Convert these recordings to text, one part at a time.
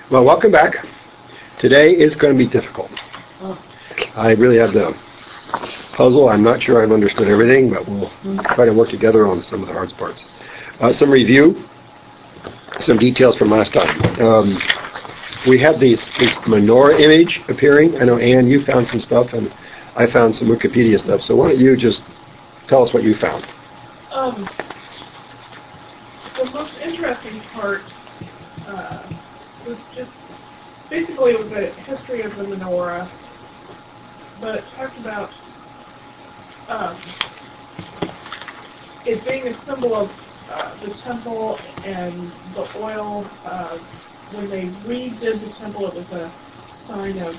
Well, welcome back. Today is going to be difficult. I really have the puzzle. I'm not sure I've understood everything, but we'll try to work together on some of the hard parts. Some review, some details from last time. We had this menorah image appearing. I know, Anne, you found some stuff, and I found some Wikipedia stuff. So why don't you just tell us what you found? The most interesting part was just, basically it was a history of the menorah, but it talked about it being a symbol of the temple and the oil. When they redid the temple, it was a sign of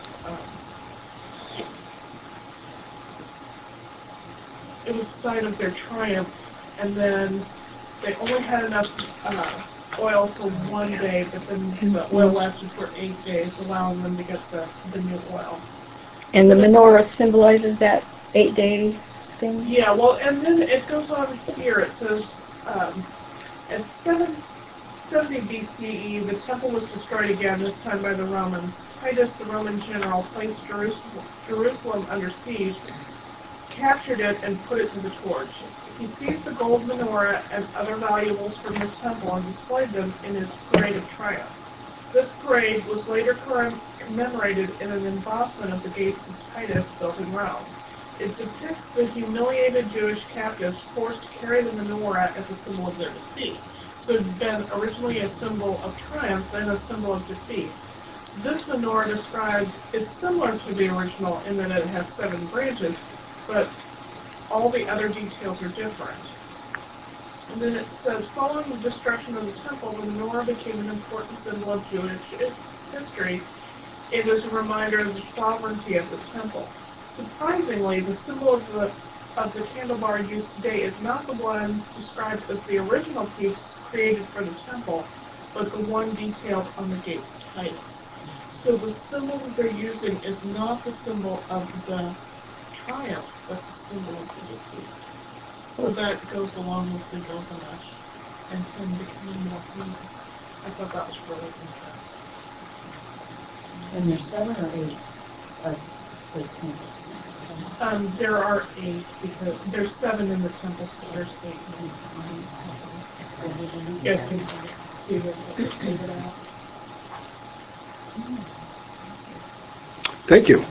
their triumph, and then they only had enough oil for 1 day, but then the oil lasted for 8 days, allowing them to get the new oil. And the menorah symbolizes that 8-day thing? Yeah, well, and then it goes on here. It says, at 770 BCE, the temple was destroyed again, this time by the Romans. Titus, the Roman general, placed Jerusalem under siege, captured it, and put it to the torch. He seized the gold menorah and other valuables from the temple and displayed them in his parade of triumph. This parade was later commemorated in an embossment of the gates of Titus built in Rome. It depicts the humiliated Jewish captives forced to carry the menorah as a symbol of their defeat. So it had been originally a symbol of triumph, then a symbol of defeat. This menorah described is similar to the original in that it has 7 branches, but all the other details are different. And then it says, following the destruction of the temple, the menorah became an important symbol of Jewish history. It was a reminder of the sovereignty of the temple. Surprisingly, the symbol of the candlebar used today is not the one described as the original piece created for the temple, but the one detailed on the gates of Titus. So the symbol that they're using is not the symbol of the triumph, but the symbol of the defeat. So that goes along with the Gilgamesh and him becoming more human. I thought that was really interesting. And there's 7 or 8 of those temples? There are 8, because there's 7 in the temple, so there's 8. You guys can see what it out. Thank you.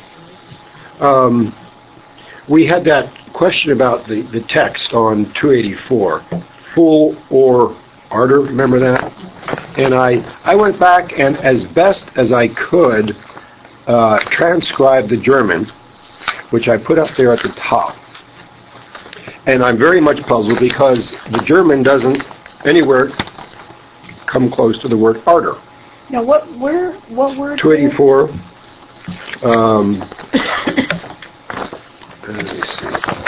We had that question about the text on 284, full or ardor, remember that? And I went back and as best as I could transcribe the German, which I put up there at the top. And I'm very much puzzled because the German doesn't anywhere come close to the word ardor. Now, what word? 284. Let me see.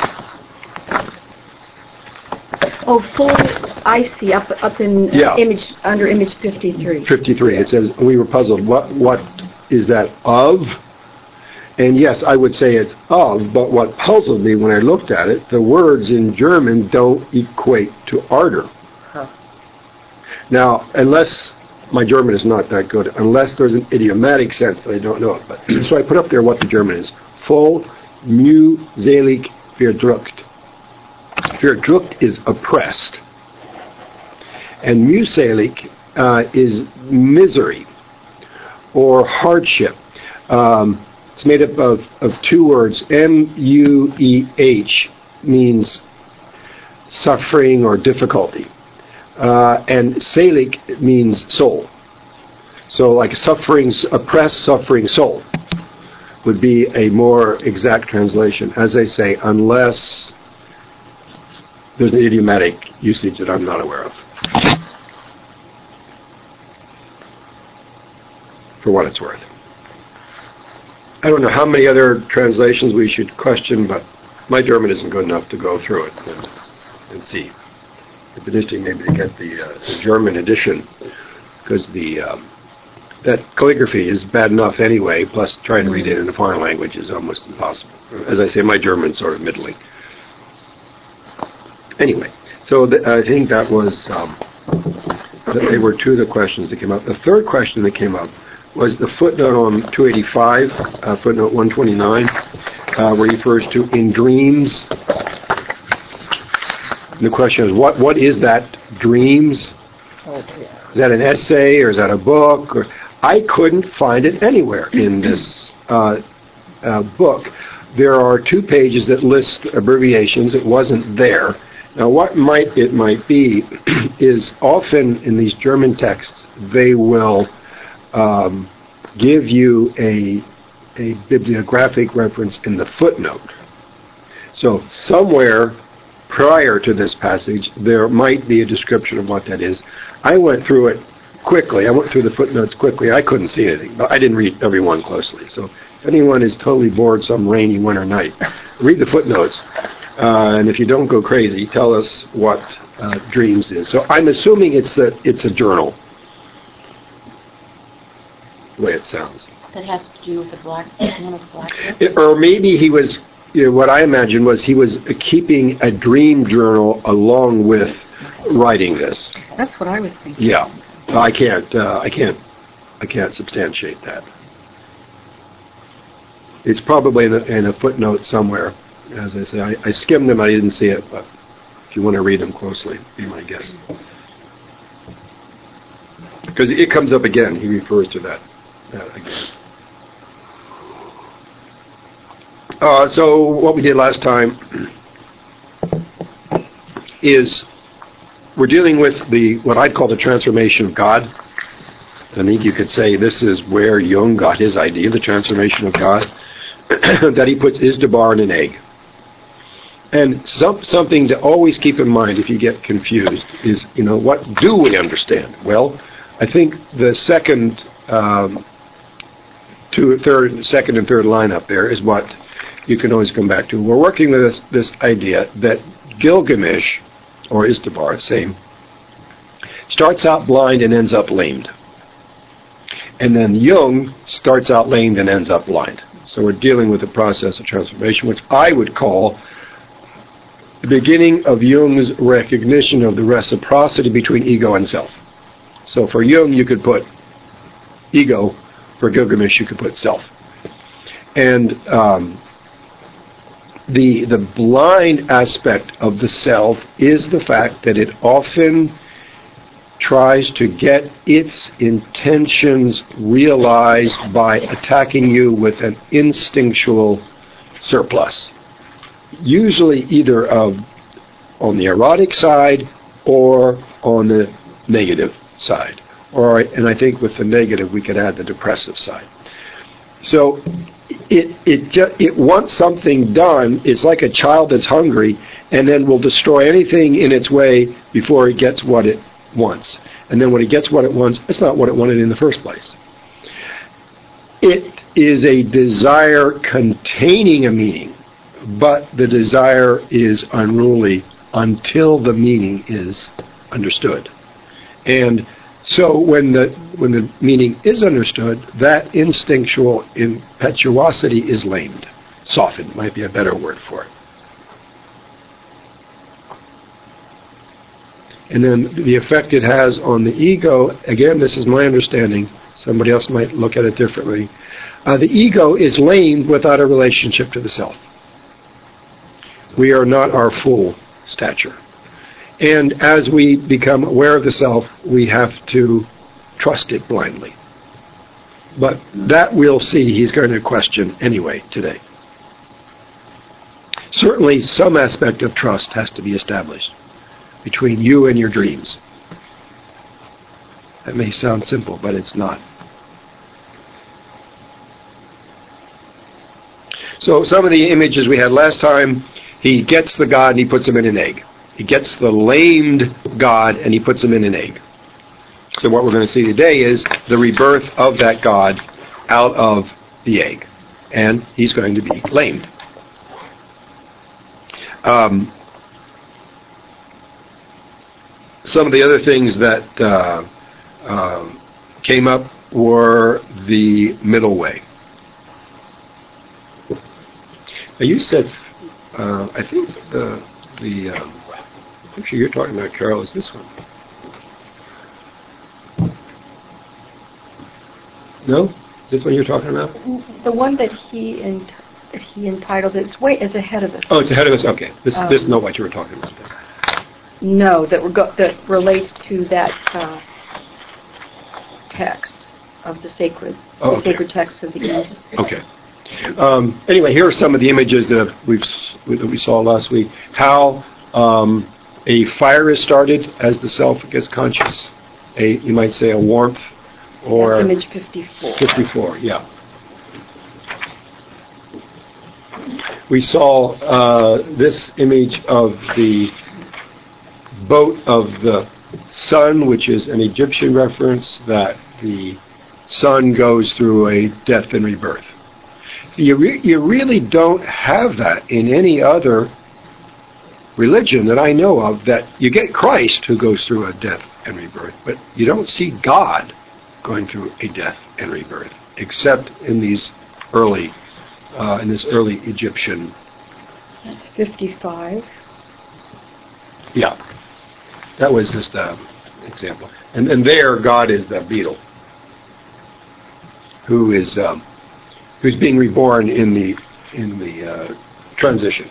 Oh, full. I see. Up in image under image 53. 53. It says we were puzzled. What is that of? And yes, I would say it's of. But what puzzled me when I looked at it, the words in German don't equate to ardor. Huh. Now, unless my German is not that good, unless there's an idiomatic sense that I don't know it. But so I put up there what the German is. Voll mühselig verdrückt. Verdrückt is oppressed. And mühselig is misery or hardship. It's made up of 2 words. M-U-E-H means suffering or difficulty. And selig means soul. So like oppressed, suffering soul would be a more exact translation. As I say, unless there's an idiomatic usage that I'm not aware of. For what it's worth. I don't know how many other translations we should question, but my German isn't good enough to go through it and see. It'd be interesting maybe to get the German edition, because that calligraphy is bad enough anyway, plus trying to read it in a foreign language is almost impossible. As I say, my German's sort of middling. Anyway, so I think that was They were two of the questions that came up. The third question that came up was the footnote on 285, footnote 129, where he refers to in dreams. And the question is, what is that dreams? Is that an essay or is that a book? I couldn't find it anywhere in this book. There are 2 pages that list abbreviations. It wasn't there. Now, what it might be is often in these German texts, they will give you a bibliographic reference in the footnote. So somewhere prior to this passage, there might be a description of what that is. I went through it quickly. I went through the footnotes quickly. I couldn't see anything, but I didn't read every one closely. So if anyone is totally bored some rainy winter night, read the footnotes. And if you don't go crazy, tell us what dreams is. So I'm assuming it's a journal, the way it sounds. That has to do with the black. Or maybe he was. What I imagine was he was keeping a dream journal along with writing this. That's what I was thinking. Yeah, I can't substantiate that. It's probably in a footnote somewhere. As I say, I skimmed them. I didn't see it, but if you want to read them closely, be my guest. Because it comes up again. He refers to that again. So what we did last time is we're dealing with what I'd call the transformation of God. I think you could say this is where Jung got his idea, the transformation of God, that he puts Izdubar in an egg. And something to always keep in mind if you get confused is, what do we understand? Well, I think the second and third line up there is what you can always come back to. We're working with this idea that Gilgamesh, or Izdubar, same, starts out blind and ends up lamed. And then Jung starts out lamed and ends up blind. So we're dealing with the process of transformation, which I would call the beginning of Jung's recognition of the reciprocity between ego and self. So for Jung, you could put ego. For Gilgamesh, you could put self. And the blind aspect of the self is the fact that it often tries to get its intentions realized by attacking you with an instinctual surplus. Usually either on the erotic side or on the negative side. And I think with the negative we could add the depressive side. So it wants something done. It's like a child that's hungry and then will destroy anything in its way before it gets what it wants. And then when it gets what it wants, it's not what it wanted in the first place. It is a desire containing a meaning, but the desire is unruly until the meaning is understood. And so when the meaning is understood, that instinctual impetuosity is lamed. Softened might be a better word for it. And then the effect it has on the ego, again, this is my understanding, somebody else might look at it differently. The ego is lamed without a relationship to the self. We are not our full stature. And as we become aware of the self, we have to trust it blindly. But that we'll see he's going to question anyway today. Certainly some aspect of trust has to be established between you and your dreams. That may sound simple, but it's not. So some of the images we had last time, he gets the god and he puts him in an egg. He gets the lamed god and he puts him in an egg. So what we're going to see today is the rebirth of that god out of the egg. And he's going to be lamed. Some of the other things that came up were the middle way. Now you said, I think the picture you're talking about, Carol, is this one. No? Is this what you're talking about? The one that he entitles, it's ahead of us. Oh, it's ahead of us? Okay. This is not what you were talking about. No, that relates to that text of the sacred text of the East. Okay. Anyway, here are some of the images that we saw last week. How a fire is started as the self gets conscious. You might say a warmth, or that's image 54. 54, yeah. We saw this image of the boat of the sun, which is an Egyptian reference that the sun goes through a death and rebirth. So you really don't have that in any other religion that I know of, that you get Christ who goes through a death and rebirth, but you don't see God going through a death and rebirth, except in these early, in this early Egyptian. That's 55. Yeah, that was just an example. And there, God is the beetle, who is who's being reborn in the transition.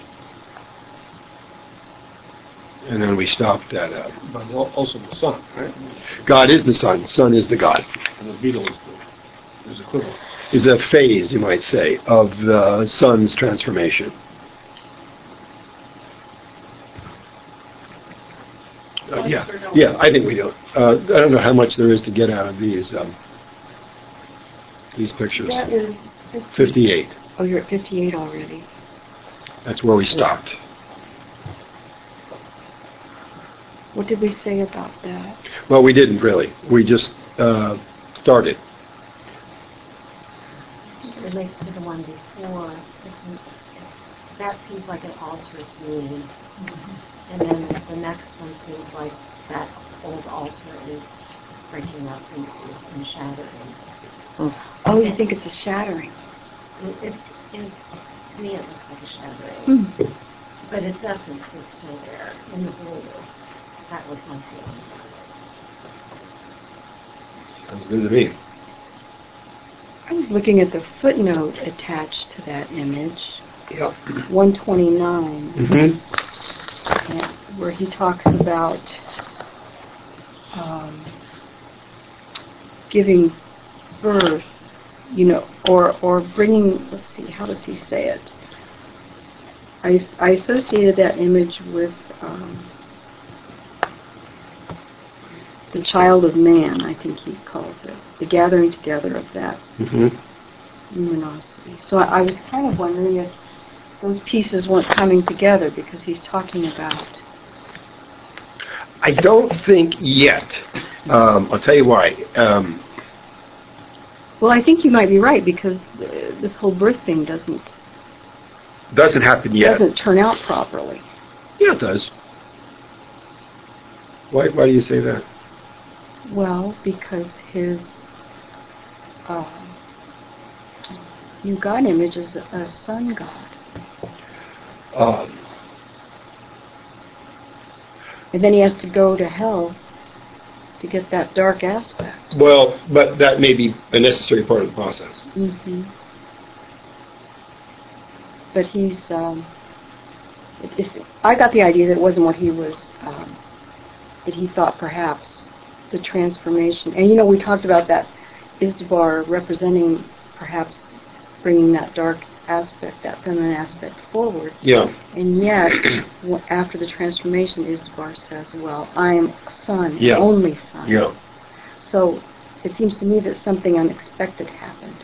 And then we stopped at... But also the sun, right? God is the sun. Sun is the God. And the beetle is equivalent. Is a phase, you might say, of the sun's transformation. Yeah, I think we do. I don't know how much there is to get out of these pictures. That is 58. Oh, you're at 58 already. That's where we stopped. What did we say about that? Well, we didn't really. We just started. It relates to the one before. That seems like an altar to me. Mm-hmm. And then the next one seems like that old altar is breaking up and shattering. Oh, you think it's a shattering? To me, it looks like a shattering. Mm. But its essence is still there in the blue. That was my feeling. Sounds good to me. I was looking at the footnote attached to that image. Yep. 129. Mm-hmm. Where he talks about giving birth, or bringing, let's see, how does he say it? I associated that image with the child of man, I think he calls it, the gathering together of that luminosity. So I was kind of wondering if those pieces weren't coming together, because he's talking about... I don't think yet. I'll tell you why. Well, I think you might be right, because this whole birth thing doesn't happen yet. Doesn't turn out properly. Yeah, it does. Why do you say that? Well, because his new God image is a sun god. And then he has to go to hell to get that dark aspect. Well, but that may be a necessary part of the process. Mm-hmm. But he's... I got the idea that it wasn't what he was... that he thought perhaps the transformation... And we talked about that Izdubar representing perhaps bringing that dark aspect, that feminine aspect forward. Yeah. And yet, after the transformation, Izdubar says, well, I am son, only son. Yeah. So it seems to me that something unexpected happened.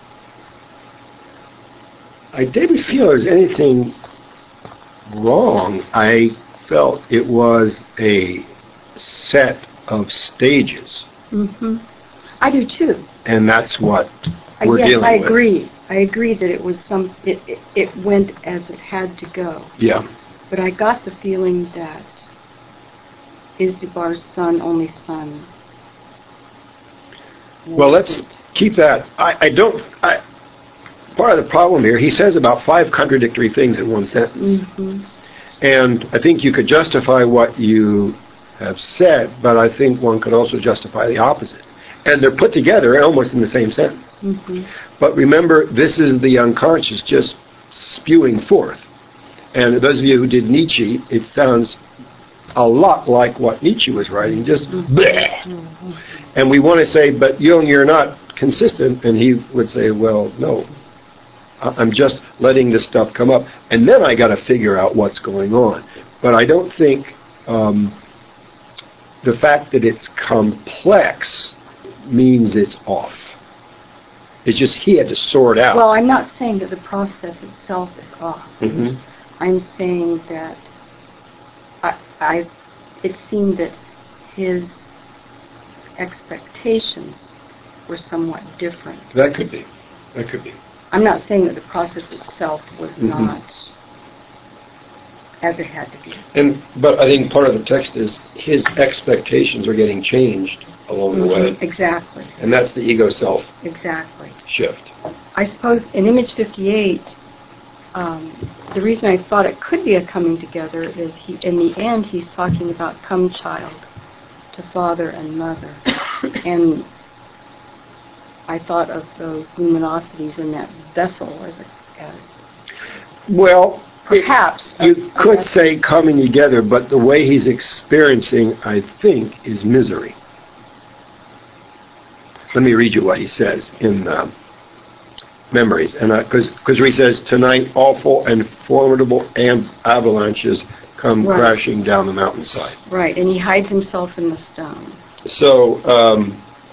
I didn't feel there was anything wrong. I felt it was a set of stages. Mm-hmm. I do too. And that's what we're dealing with. I agree. I agree that it was it went as it had to go. Yeah. But I got the feeling that Izdubar's son, only son. Well, let's keep that. Part of the problem here, he says about 5 contradictory things in one sentence. Mm-hmm. And I think you could justify what you have said, but I think one could also justify the opposite. And they're put together almost in the same sentence. Mm-hmm. But remember, this is the unconscious just spewing forth. And those of you who did Nietzsche, it sounds a lot like what Nietzsche was writing, just bleh. And we want to say, but Jung, you're not consistent. And he would say, well, no. I'm just letting this stuff come up. And then I got to figure out what's going on. But I don't think the fact that it's complex means it's off. It's just he had to sort out. Well, I'm not saying that the process itself is off. Mm-hmm. I'm saying that it seemed that his expectations were somewhat different. That could be. That could be. I'm not saying that the process itself was Mm-hmm. not as it had to be. But I think part of the text is his expectations are getting changed along the way. Exactly. And that's the ego self Exactly. shift. I suppose in Image 58, the reason I thought it could be a coming together is in the end he's talking about come child to father and mother. And I thought of those luminosities in that vessel as Well, perhaps you could say coming together, but the way he's experiencing, I think, is misery. Let me read you what he says in Memories, and because he says, tonight awful and formidable avalanches come Right. crashing down the mountainside. Right, and he hides himself in the stone. So,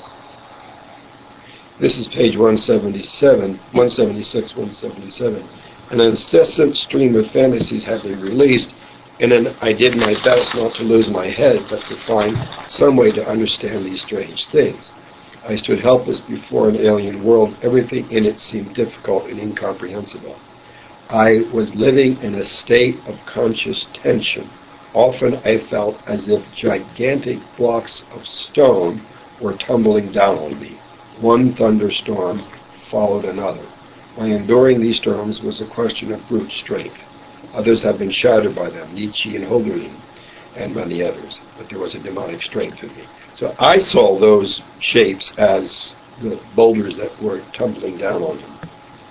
this is page 177, 176, 177. An incessant stream of fantasies had been released, and then I did my best not to lose my head, but to find some way to understand these strange things. I stood helpless before an alien world. Everything in it seemed difficult and incomprehensible. I was living in a state of conscious tension. Often I felt as if gigantic blocks of stone were tumbling down on me. One thunderstorm followed another. My enduring these storms was a question of brute strength. Others have been shattered by them, Nietzsche and Hölderlin, and many others. But there was a demonic strength in me. So I saw those shapes as the boulders that were tumbling down on him.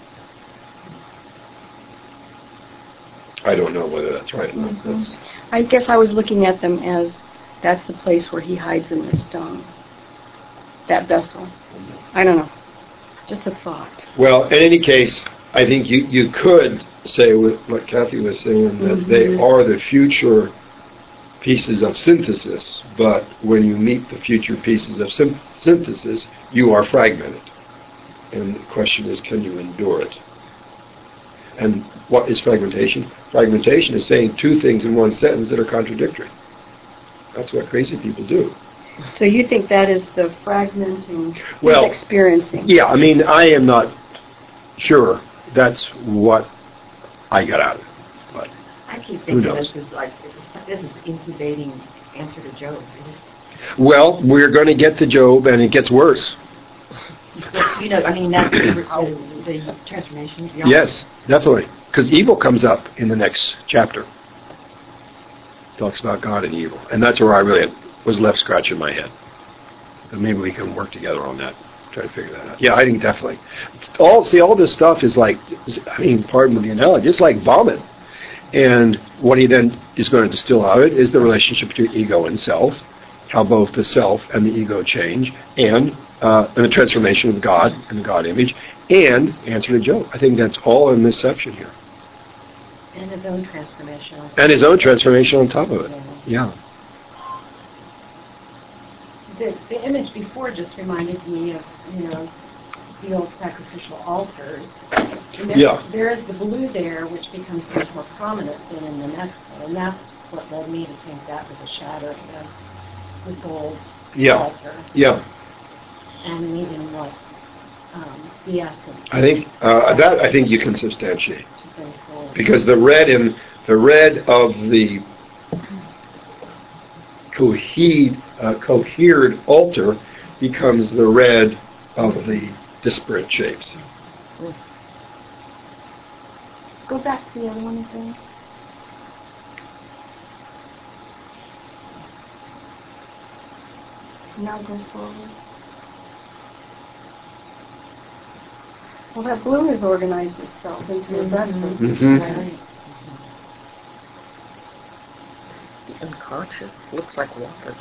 I don't know whether that's right or not. Mm-hmm. That's, I guess I was looking at them as that's the place where he hides in the stone. That vessel. I don't know. Just a thought. well, in any case, I think you could say with what Kathy was saying, that they are the future pieces of synthesis, but when you meet the future pieces of synthesis, you are fragmented. And the question is, can you endure it? And what is fragmentation? Fragmentation is saying two things in one sentence that are contradictory. That's what crazy people do. So you think that is the fragmenting Well, he's experiencing? Yeah, I mean, I am not sure that's what I got out of it. But I keep Who thinking knows? this is incubating answer to Job. well, we're going to get to Job, and it gets worse. You know, I mean, that's the transformation. Yes, definitely. Because evil comes up in the next chapter. Talks about God and evil. And that's where I really was left scratching my head. So maybe we can work together on that. Try to figure that out. Yeah, I think definitely. All this stuff is like, I mean, pardon the analogy, it's like vomit. And what he then is going to distill out of it is the relationship between ego and self, how both the self and the ego change, and the transformation of God and the God image, and answer to Job. I think that's all in this section here. And his own transformation. And his own transformation on top of it. Yeah. The image before just reminded me of, the old sacrificial altars. And there is the blue there, which becomes much more prominent than in the next one. And that's what led me to think that was a shadow of this old altar. Yeah. And even what the essence. I think I think you can substantiate. To bring forward. Because the red of the cohered altar becomes the red of the disparate shapes. Go back to the other one again. Now go forward. Well, that balloon has organized itself into a vessel. Mhm. The unconscious looks like water.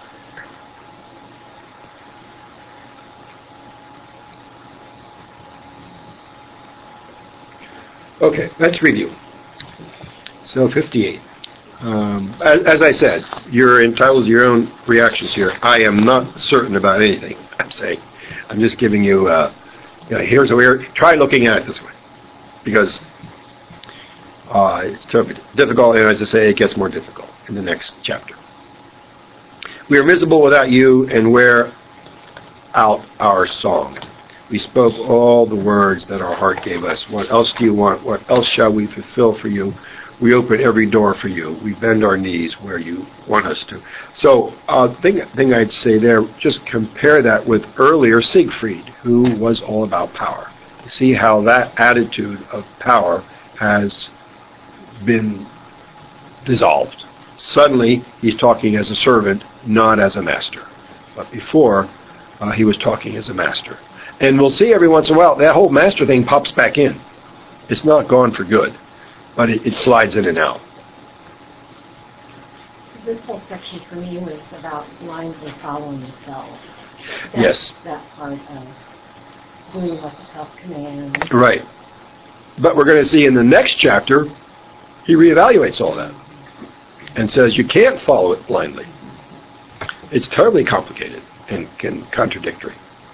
Okay, let's review. So 58. As I said, you're entitled to your own reactions here. I am not certain about anything I'm saying. I'm just giving you, here's a weird, try looking at it this way. Because it's difficult, and as I say, it gets more difficult in the next chapter. We are miserable without you and wear out our song. We spoke all the words that our heart gave us. What else do you want? What else shall we fulfill for you? We open every door for you. We bend our knees where you want us to. So, thing I'd say there, just compare that with earlier Siegfried, who was all about power. See how that attitude of power has been dissolved. Suddenly, he's talking as a servant, not as a master. But before, he was talking as a master. And we'll see every once in a while, that whole master thing pops back in. It's not gone for good, but it slides in and out. This whole section for me was about blindly following the self. Yes. That part of doing what the self commands. Right. But we're going to see in the next chapter, he reevaluates all that and says you can't follow it blindly. It's terribly complicated and contradictory.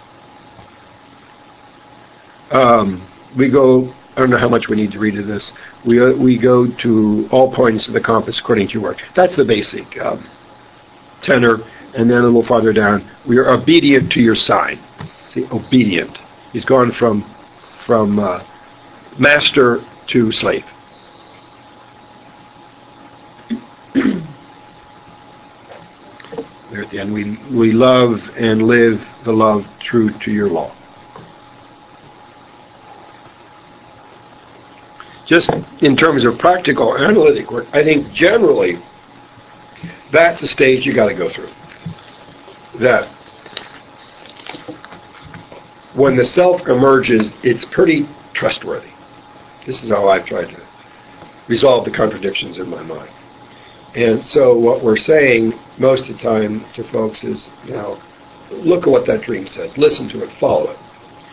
We go, I don't know how much we need to read of this. We go to all points of the compass according to your work. That's the basic tenor. And then a little farther down, we are obedient to your sign. See, obedient. He's gone from master to slave. There at the end, we love and live the love true to your law. Just in terms of practical analytic work, I think generally that's the stage you got to go through. That when the self emerges, it's pretty trustworthy. This is how I've tried to resolve the contradictions in my mind. And so what we're saying most of the time to folks is, look at what that dream says. Listen to it. Follow it.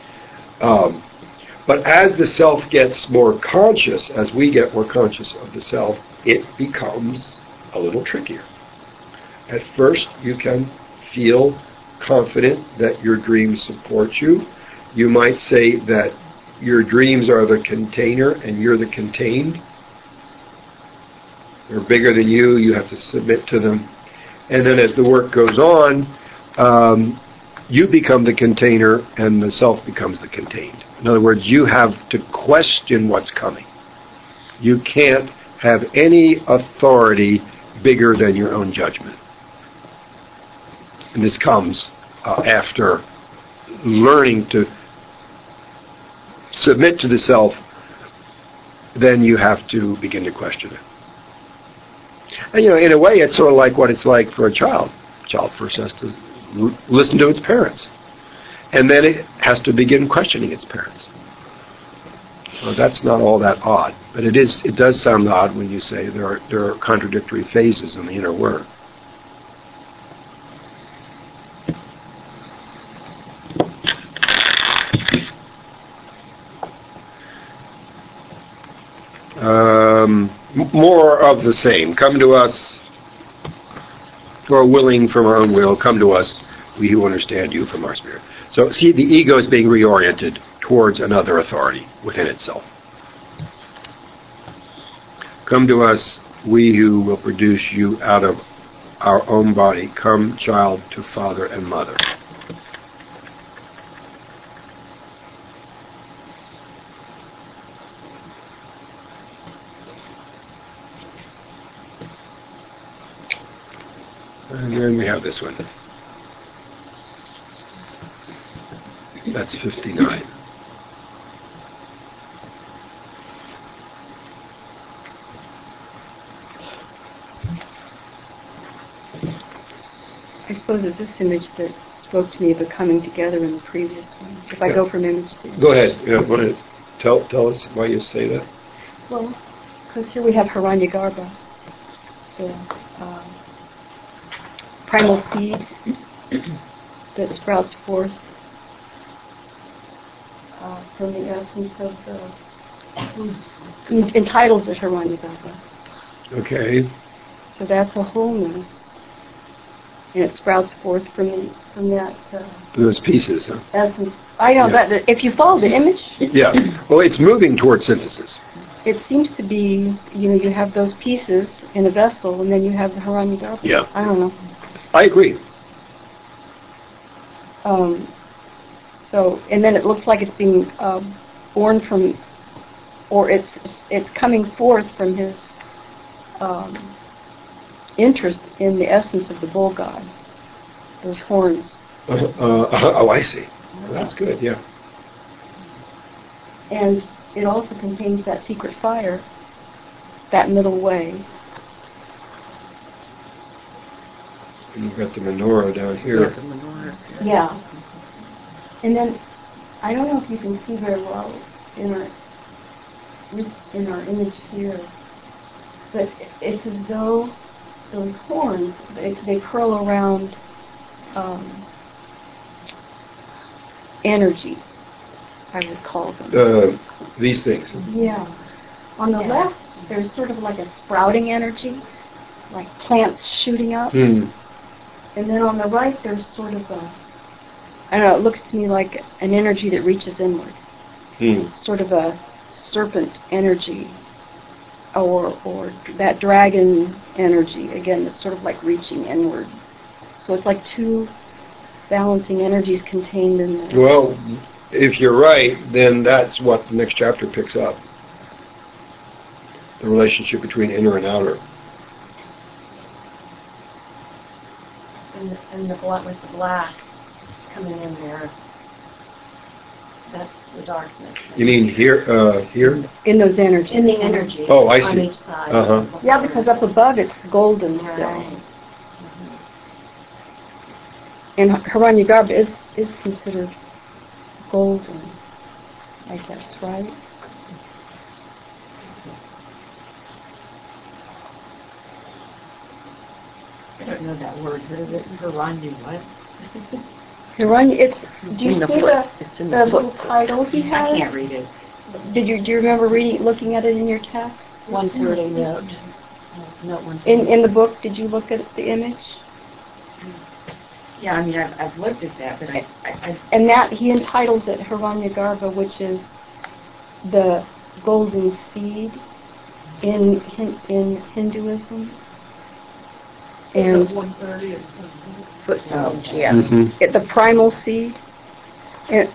But as the self gets more conscious, as we get more conscious of the self, it becomes a little trickier. At first, you can feel confident that your dreams support you. You might say that your dreams are the container and you're the contained. They're bigger than you. You have to submit to them. And then as the work goes on, you become the container and the self becomes the contained. In other words, you have to question what's coming. You can't have any authority bigger than your own judgment. And this comes after learning to submit to the self, then you have to begin to question it. And in a way, it's sort of like what it's like for a child. A child first has to listen to its parents. And then it has to begin questioning its parents. So that's not all that odd. But it does sound odd when you say there are contradictory phases in the inner work. More of the same. Come to us who are willing from our own will. Come to us, we who understand you from our spirit. So see, the ego is being reoriented towards another authority within itself. Come to us, we who will produce you out of our own body. Come, child, to father and mother. And then we have this one. That's 59. I suppose it's this image that spoke to me of the coming together in the previous one. If I go from image to image. Go ahead. Yeah, go ahead. Tell us why you say that. Well, because here we have Hiranyagarbha, the primal seed that sprouts forth from the essence of the... He entitles it Hiranyagarbha. Okay. So that's a wholeness. And it sprouts forth from that Those pieces, huh? essence. I know Yeah. that if you follow the image, Yeah. Well, it's moving towards synthesis. it seems to be, you have those pieces in a vessel, and then you have the Hiranyagarbha. Yeah. I don't know. I agree. So, and then it looks like it's being born from, or it's coming forth from his interest in the essence of the bull god, those horns. Oh, I see. Well, that's good, yeah. And it also contains that secret fire, that middle way. And you've got the menorah down here. Yeah. And then, I don't know if you can see very well in our image here, but it's as though those horns, they curl around energies, I would call them. These things. Yeah. On the left, there's sort of like a sprouting energy, like plants shooting up. Hmm. And then on the right, there's sort of I don't know, it looks to me like an energy that reaches inward. Hmm. Sort of a serpent energy, or that dragon energy, again, that's sort of like reaching inward. So it's like two balancing energies contained in there. Well, if you're right, then that's what the next chapter picks up. The relationship between inner and outer. And the black, with the black coming in there, that's the darkness. You mean here? Here? In those energies. In the energy. Oh, I on see. each side. Uh-huh. Yeah, because up above it's golden still. Right. And Hiranyagarbha is considered golden, I guess, right? I don't know that word. What is it? Hiranyu what? Hiranya, do you In the see foot. It's in the little foot. title he has? I can't read it. Do you remember looking at it in your text? 130 note. Note 130. In the book, did you look at the image? Yeah, I mean, I've looked at that, but I And that he entitles it Hiranyagarbha, which is the golden seed in Hinduism. And 130. footnote, yeah. Mm-hmm. the primal seed. And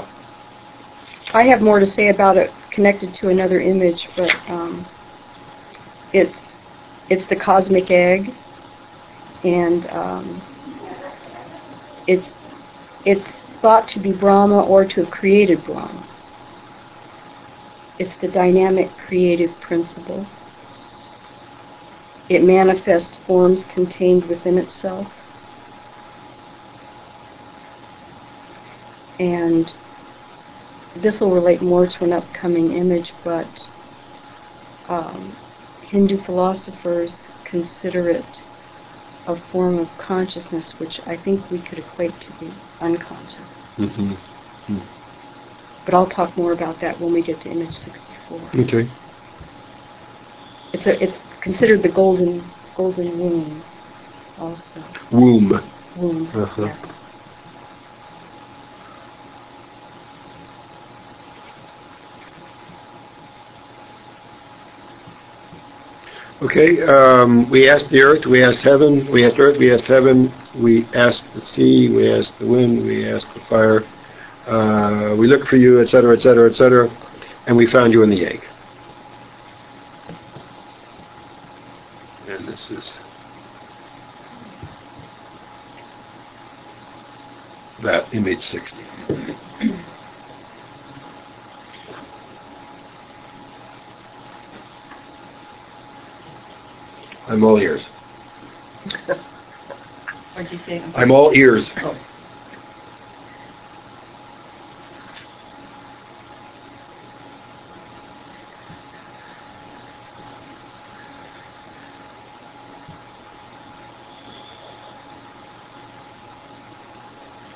I have more to say about it connected to another image, but it's the cosmic egg, and it's thought to be Brahma or to have created Brahma. It's the dynamic creative principle. It manifests forms contained within itself. And this will relate more to an upcoming image, but Hindu philosophers consider it a form of consciousness, which I think we could equate to the unconscious. Mm-hmm. But I'll talk more about that when we get to image 64. Okay. It's considered the golden womb, also. Womb. Womb. Uh-huh. Yes. Okay, we asked the earth, we asked heaven, we asked earth, we asked heaven, we asked the sea, we asked the wind, we asked the fire, we looked for you, etc., etc., etc., and we found you in the egg. And this is that image 60. I'm all ears. What'd you say? I'm all ears. Oh.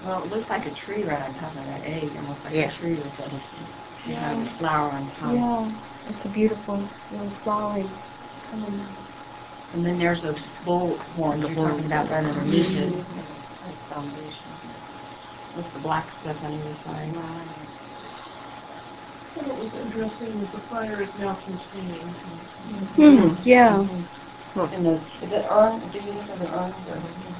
Well, it looks like a tree right on top of that egg. It looks like Yeah. a tree with a, Yeah. a flower on top. Yeah, it's a beautiful little flowering coming. And then there's those bullhorns you're talking about right underneath it. That's foundation. With the black stuff on either side. What was interesting was the fire is now contained. Yeah. And those, is it urn? Do you think those are urns? Or?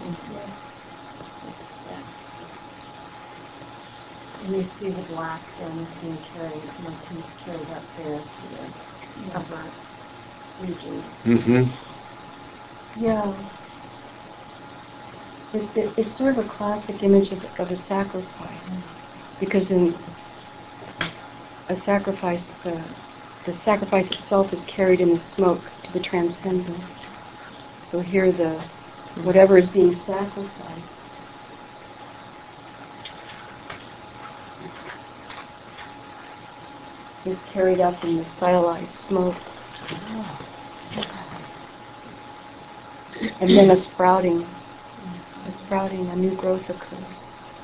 And you see the black things being carried, motifs carried up there to the upper region. Mm-hmm. Yeah. It's sort of a classic image of a sacrifice. Because in a sacrifice, the sacrifice itself is carried in the smoke to the transcendent. So here whatever is being sacrificed is carried up in the stylized smoke. And then a sprouting, a new growth occurs.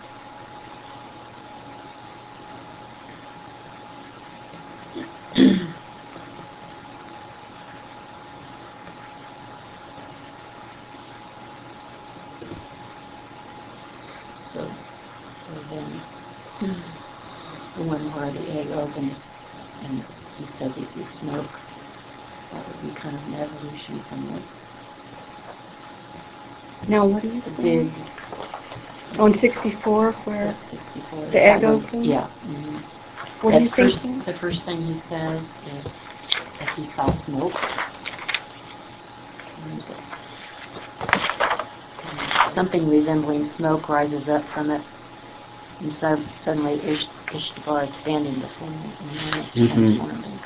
So then, the one where the egg opens and he says he sees smoke, that would be kind of an evolution from this. Now what do you The say? big On 64, where 64. the egg opens? Yeah. Mm-hmm. What do you think? The first thing he says is that he saw smoke. Where is it? Something resembling smoke rises up from it, and suddenly Ishtar is standing before it, and then it's transformed into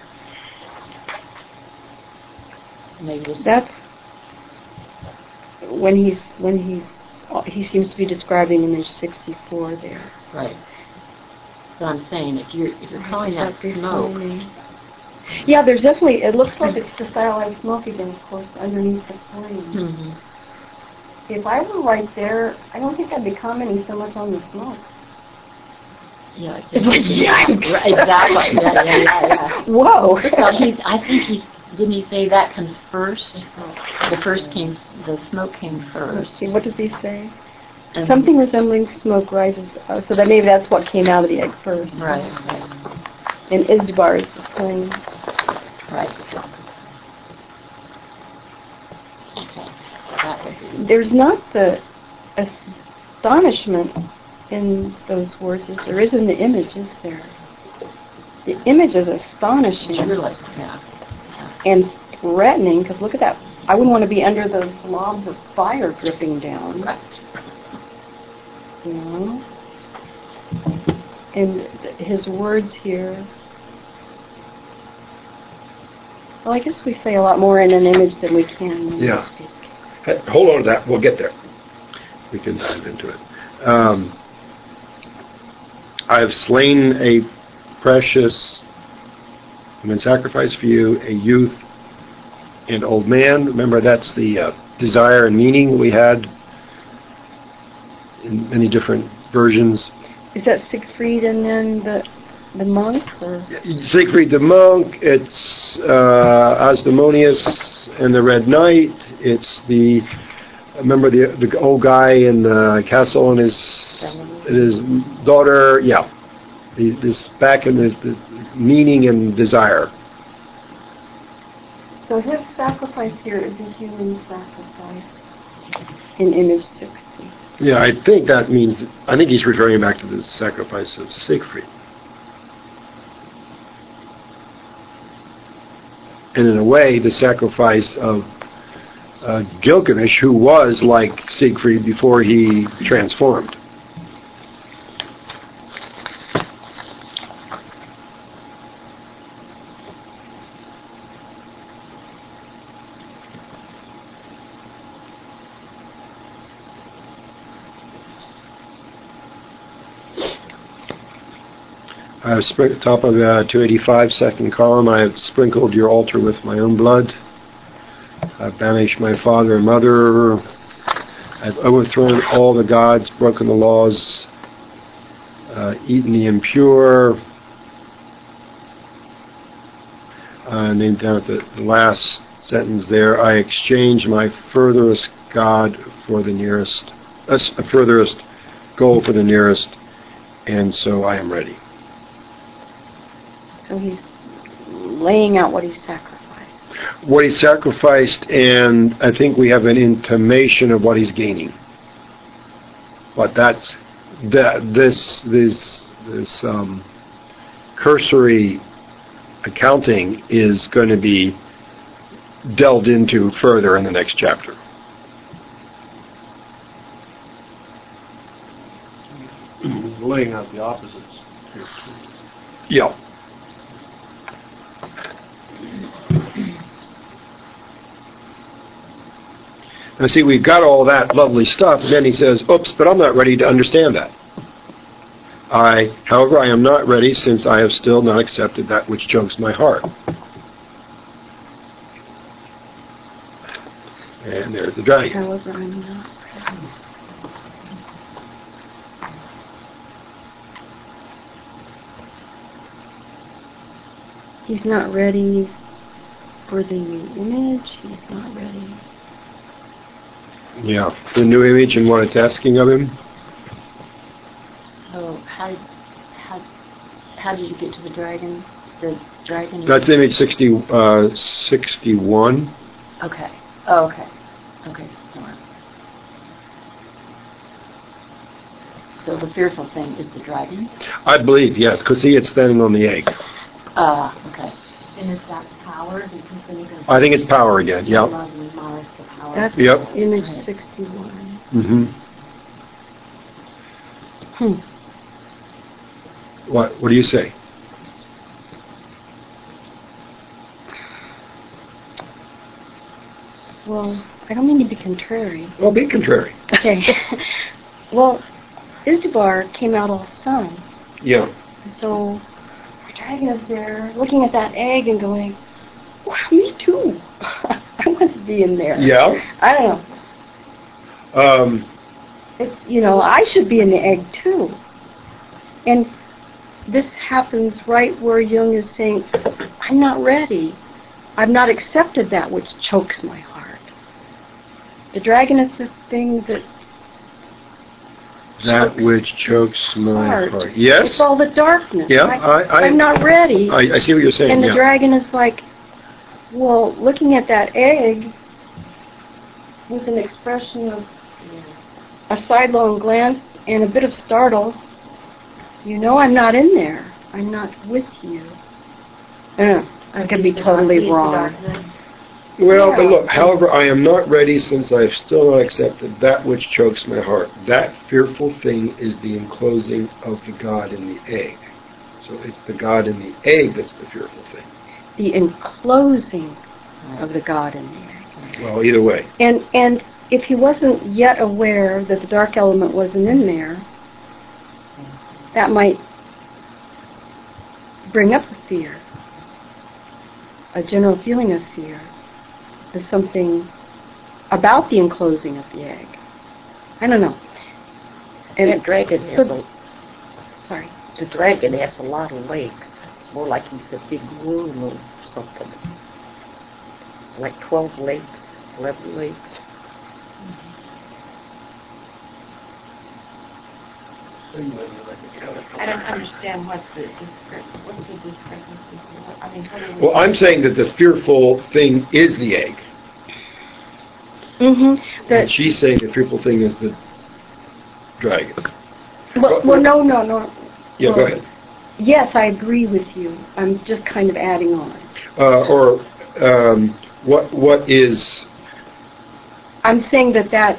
it. Maybe this That's when he seems to be describing image 64 there. right. But I'm saying if you're calling that smoke, yeah, there's definitely. It looks like it's the stylized smoke again, of course, underneath the flame. mm-hmm. If I were right there, I don't think I'd be commenting so much on the smoke. Yeah, it's It's like, yikes! Right, exactly. Yeah. Whoa! Well, I think didn't he say that comes first? The smoke came Let's first. see, what does he say? And Something resembling smoke rises. So that maybe that's what came out of the egg first. Right. And Isdabar is the flame. Right. Okay. That would be. There's not the astonishment in those words as there is in the image, is there? The image is astonishing Yeah. and threatening, because look at that. I wouldn't want to be under those blobs of fire dripping down. Right. You know? And his words here. Well, I guess we say a lot more in an image than we can when Yeah. we speak. Hey, hold on to that. We'll get there. We can dive into it. I have slain a precious human sacrifice for you, a youth and old man. Remember, that's the desire and meaning we had in many different versions. Is that Siegfried and then the monk? Or? Siegfried the monk, it's Asmodeus and the Red Knight, it's remember the old guy in the castle and his daughter, yeah. This back in the meaning and desire. So his sacrifice here is a human sacrifice in image 60. Yeah, I think he's referring back to the sacrifice of Siegfried. And in a way, the sacrifice of Gilgamesh, who was like Siegfried before he transformed. I have top of 285, second column, I have sprinkled your altar with my own blood. I have banished my father and mother. I've overthrown all the gods, broken the laws, eaten the impure. And then down at the last sentence there, I exchange my furthest God for the nearest, furthest goal for the nearest, and so I am ready. So he's laying out what he sacrificed. What he sacrificed, and I think we have an intimation of what he's gaining. But that's this cursory accounting is going to be delved into further in the next chapter. Laying out the opposites here too. Yeah. Now see, we've got all that lovely stuff, and then he says, oops, but I'm not ready to understand that. However, I am not ready, since I have still not accepted that which chokes my heart. And there's the dragon. However, I'm not ready. He's not ready for the new image. He's not ready. Yeah, the new image and what it's asking of him. So how did you get to the dragon? The dragon. That's image 61. Okay. Oh, okay. Okay. All right. So the fearful thing is the dragon. I believe, yes, because see, it's standing on the egg. Okay. And is that power? Because then you can I think it's power again. Yep. love and Mars the power. That's Yep. image Right. 61. Mm-hmm. What do you say? Well, I don't mean to be contrary. Well, be contrary. Okay. Well, Izdubar came out all sun. Yeah. So the dragon is there looking at that egg and going, wow, me too. I want to be in there. Yeah. I don't know. I should be in the egg too. And this happens right where Jung is saying, I'm not ready. I've not accepted that which chokes my heart. The dragon is the thing that which chokes my heart. Yes? It's all the darkness. Yeah, I'm not ready. I see what you're saying. And the yeah. dragon is like, well, looking at that egg with an expression of a sidelong glance and a bit of startle, I'm not in there. I'm not with you. I could be totally wrong. Well, Yeah. but look, however, I am not ready, since I have still not accepted that which chokes my heart. That fearful thing is the enclosing of the God in the egg. So it's the God in the egg that's the fearful thing. The enclosing of the God in the egg. Well, either way. And if he wasn't yet aware that the dark element wasn't in there, that might bring up a fear, a general feeling of fear. There's something about the enclosing of the egg. I don't know. And the dragon has Sorry. the dragon has a lot of legs. It's more like he's a big worm or something. It's like 12 legs, 11 legs. I don't understand what's the discrepancy here. I mean, what are we... Well, I'm saying that the fearful thing is the egg. Mm-hmm. And she's saying the fearful thing is the dragon. No. Yeah, go Well, ahead. Yes, I agree with you. I'm just kind of adding on. What is... I'm saying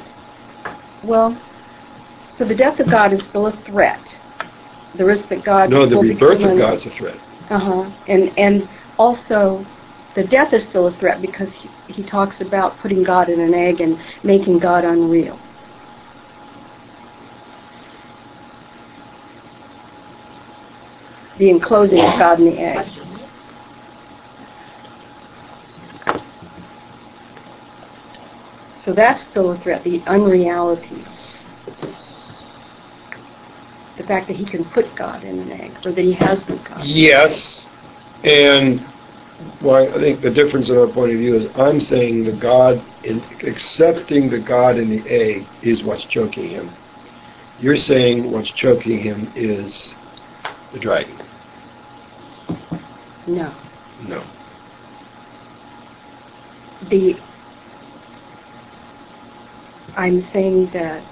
so the death of God is still a threat. The risk that God No, the will rebirth become of God's a threat. And also the death is still a threat, because he talks about putting God in an egg and making God unreal. The enclosing of God in the egg. So that's still a threat, the unreality. The fact that he can put God in an egg, or that he has put God. Yes, and I think the difference in our point of view is I'm saying the God, in accepting the God in the egg is what's choking him. You're saying what's choking him is the dragon. No. No. I'm saying that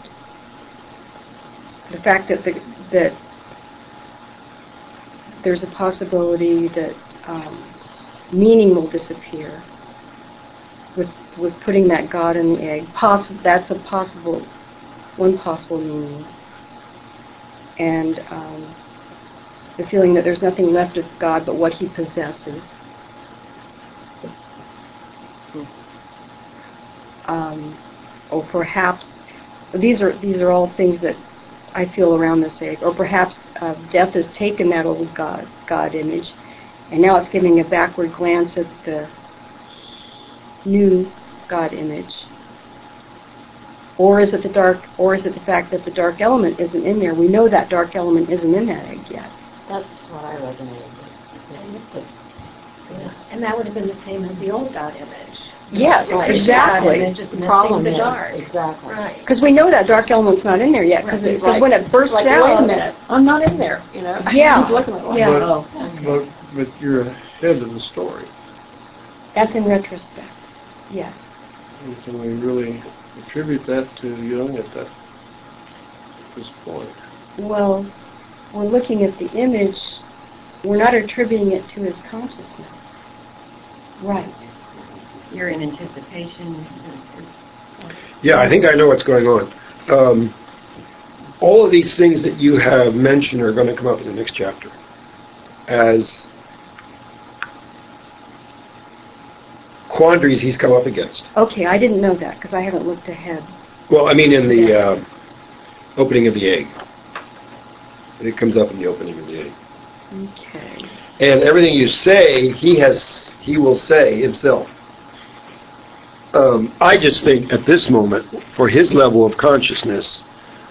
the fact that that there's a possibility that meaning will disappear with putting that God in the egg. That's one possible meaning. And the feeling that there's nothing left of God but what he possesses. Or perhaps these are all things that I feel around this egg. Or perhaps death has taken that old God image, and now it's giving a backward glance at the new God image. Or is it the fact that the dark element isn't in there? We know that dark element isn't in that egg yet. That's what I resonated with. Yeah. And that would have been the same as the old God image. Yes, Right. exactly. God image is The missing problem the is, dark. exactly. Right. Because we know that dark element's not in there yet. Because Right. when it bursts Like, out, wait a minute, I'm not in there, you know? Yeah. He's looking at it like, Yeah. oh, okay. But you're ahead of the story. that's in retrospect. Yes. And can we really attribute that to Jung at this point? Well, we're looking at the image. We're not attributing it to his consciousness. Right. You're in anticipation. Yeah, I think I know what's going on. All of these things that you have mentioned are going to come up in the next chapter as quandaries he's come up against. Okay, I didn't know that because I haven't looked ahead. Well, I mean in the opening of the egg. It comes up in the opening of the egg. Okay. And everything you say, he will say himself. I just think at this moment, for his level of consciousness,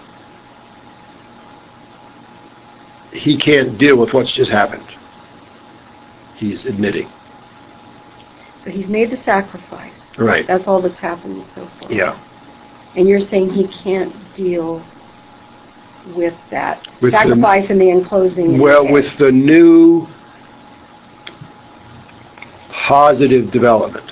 he can't deal with what's just happened. He's admitting. So he's made the sacrifice. Right. That's all that's happened so far. Yeah. And you're saying he can't deal with that With sacrifice and the enclosing. Well, egg. with the new positive development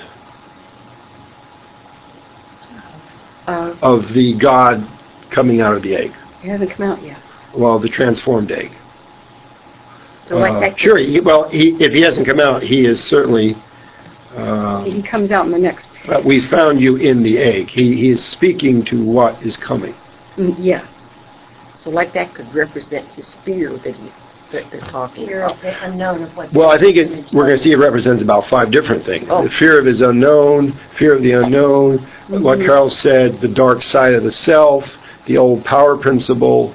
of the God coming out of the egg. It hasn't come out yet. Well, the transformed egg. So like that. Sure. If he hasn't come out, he is certainly. See, he comes out in the next page. But we found you in the egg. He is speaking to what is coming. Yes. So like that could represent his fear that they're talking Fear about. of the unknown of what. Well, I think we're going to see it represents about 5 different things. Oh. The fear of his unknown, fear of the unknown, what Carol said, the dark side of the self, the old power principle,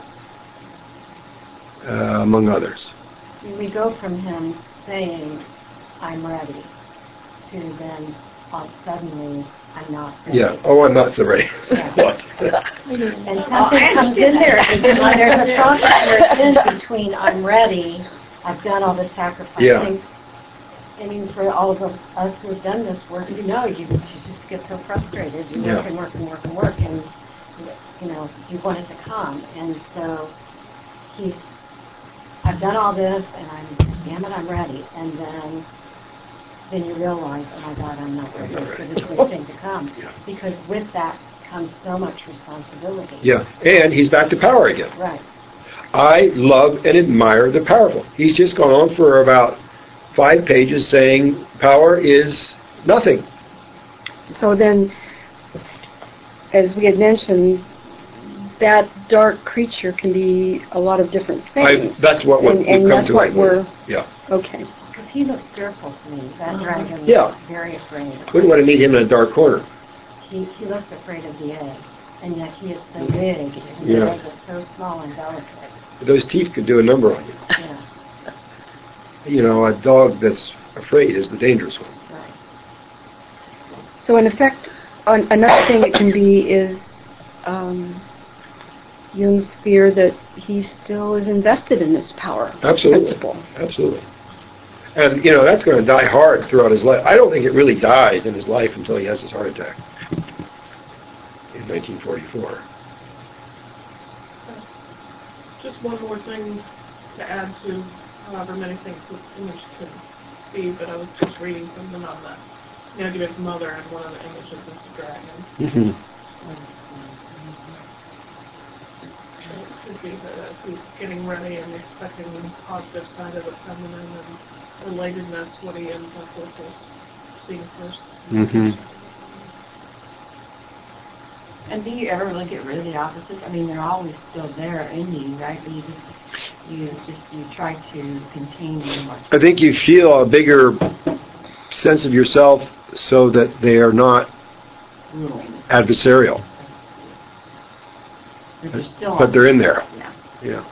among others. We go from him saying, "I'm ready," to then suddenly, "I'm not ready." Yeah. Oh, I'm not so ready. Yeah. What? And something comes in there. There's a process where it's in between "I'm ready," "I've done all the sacrifice." Yeah. I mean, for all of us who have done this work, you just get so frustrated. You work and work and work and work, and you want it to come. And so I've done all this, and I'm ready. And then you realize, oh my God, I'm not ready for this big thing to come. Yeah. Because with that comes so much responsibility. Yeah. And he's back to power again. Right. I love and admire the powerful. He's just gone on for about 5 pages saying power is nothing. So then, as we had mentioned, that dark creature can be a lot of different things. That's what we've and come that's to. what we're... Yeah. Okay. Because he looks fearful to me. That dragon Yeah. looks very afraid. Wouldn't want to meet him in a dark corner. He looks afraid of the egg. And yet he is so big, and Yeah. the egg is so small and delicate. Those teeth could do a number on you. Yeah, A dog that's afraid is the dangerous one. right. So in effect, another thing it can be is Jung's fear that he still is invested in this power Absolutely. principle. Absolutely. And, that's going to die hard throughout his life. I don't think it really dies in his life until he has his heart attack in 1944. Just one more thing to add to however many things this image could be, but I was just reading something on the negative mother, and one of the images is a dragon. Mm-hmm. So it could be that as he's getting ready and expecting the positive side of the feminine and relatedness, what he ends up with is seeing first. Mm-hmm. And do you ever really get rid of the opposites? I mean, they're always still there in you, right? But you try to contain them. I think you feel a bigger sense of yourself so that they are not Ruling. adversarial. But they're in there. Yeah.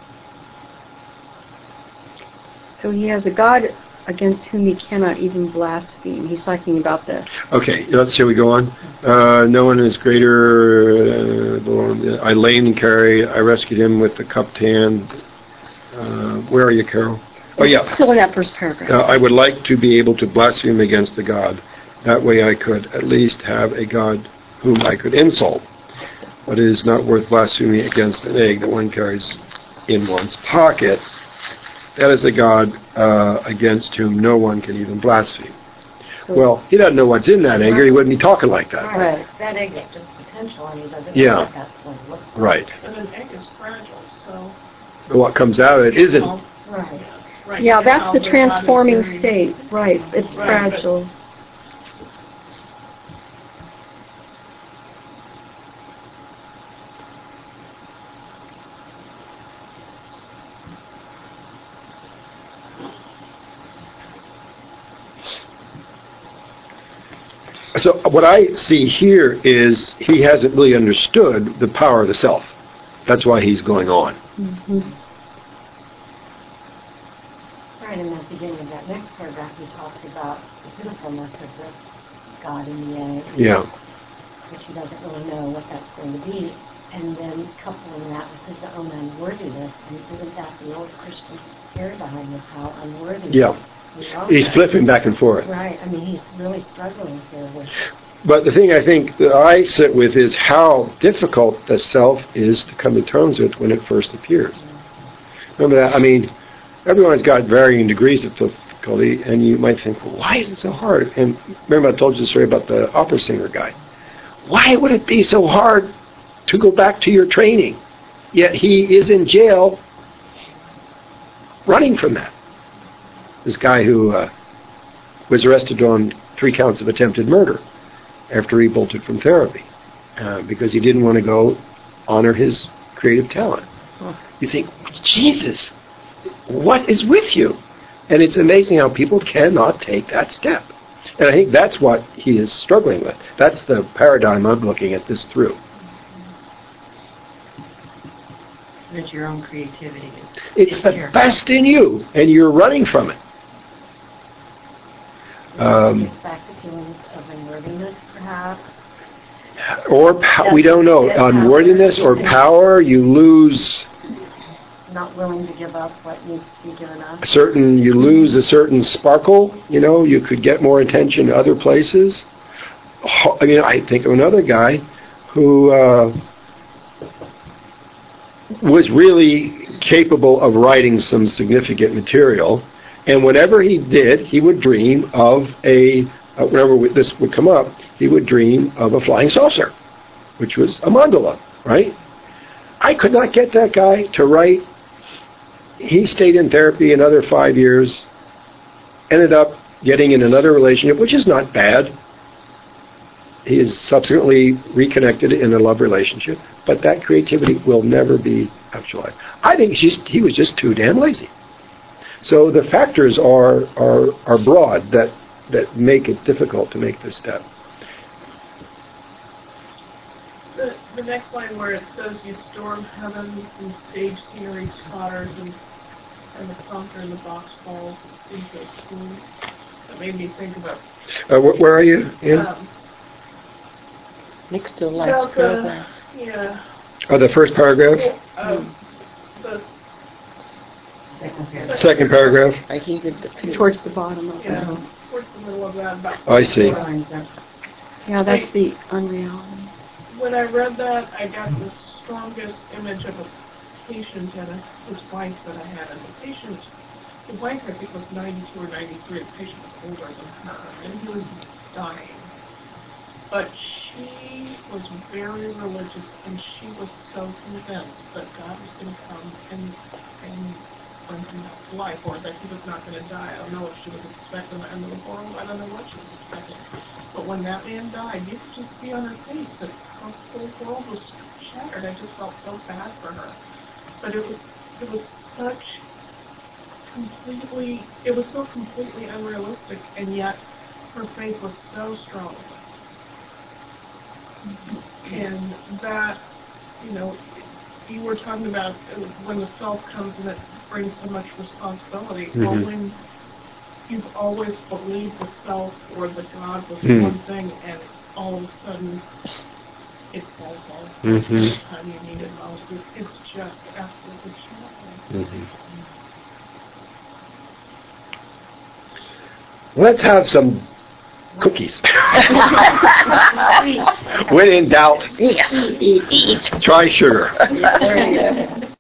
So he has a God against whom he cannot even blaspheme. He's talking about the... Okay, shall we go on? No one is greater. I lame and carried. I rescued him with the cupped hand. Where are you, Carol? Oh, yeah. Still in that first paragraph. I would like to be able to blaspheme against the God. That way I could at least have a God whom I could insult. But it is not worth blaspheming against an egg that one carries in one's pocket. That is a God against whom no one can even blaspheme. Well, he doesn't know what's in that egg, or he wouldn't be talking like that. Right. That egg is just potential, and he doesn't Yeah. know what that's going to look like. Right. And an egg is fragile, so... What comes out of it isn't. Right. Right Yeah, now, that's the the transforming body's state. Right, it's Right, fragile. So what I see here is he hasn't really understood the power of the self. That's why he's going on. Mm-hmm. Right in the beginning of that next paragraph, he talks about the pitifulness of this God in the egg. Yeah. Which he doesn't really know what that's going to be. And then coupling that with his own unworthiness, and isn't that the old Christian paradigm of how unworthy Yeah. He's flipping back and forth. Right. I mean, he's really struggling here with... But the thing I think that I sit with is how difficult the self is to come to terms with when it first appears. Remember that? I mean, everyone's got varying degrees of difficulty, and you might think, well, why is it so hard? And remember I told you the story about the opera singer guy. Why would it be so hard to go back to your training? Yet he is in jail running from that. This guy who was arrested on 3 counts of attempted murder after he bolted from therapy because he didn't want to go honor his creative talent. You think, Jesus, what is with you? And it's amazing how people cannot take that step. And I think that's what he is struggling with. That's the paradigm I'm looking at this through. That your own creativity is... It's the best in you, and you're running from it. It's back to feelings of unworthiness, perhaps. Or we don't know. Unworthiness or power, you lose... Not willing to give up what needs to be given up. You lose a certain sparkle, you could get more attention other places. I mean, I think of another guy who was really capable of writing some significant material, and whenever he did, he would dream of whenever this would come up, he would dream of a flying saucer, which was a mandala, right? I could not get that guy to write. He stayed in therapy another 5 years, ended up getting in another relationship, which is not bad. He is subsequently reconnected in a love relationship, but that creativity will never be actualized. I think he was just too damn lazy. So the factors are broad that make it difficult to make this step. The next line where it says you storm heaven and stage scenery totters and the conquer in the box falls into a swoon. That made me think about... Where are you? Yeah. Next to the About last the, paragraph. yeah, The first paragraph? the, Second paragraph? I heeded the picture. Towards the bottom of it. yeah, towards the middle of that. About I see. Yeah, that's the unreality. When I read that, I got the strongest image of a patient and his wife that I had. And the patient, the wife I think was 92 or 93. The patient was older than her, and he was dying. But she was very religious, and she was so convinced that God was going to come and bring him back to life, or that he was not going to die. I don't know if she was expecting the end of the world. I don't know what she was expecting. But when that man died, you could just see on her face that her whole world was shattered. I just felt so bad for her. But it was so completely unrealistic, and yet her faith was so strong. And that, you were talking about when the self comes and it brings so much responsibility. Mm-hmm. Well, when you've always believed the self or the God was one thing, and all of a sudden it falls off the time you need it most, it's just absolutely shocking. Let's have some cookies. When in doubt, Yes, eat. try sugar. Very good.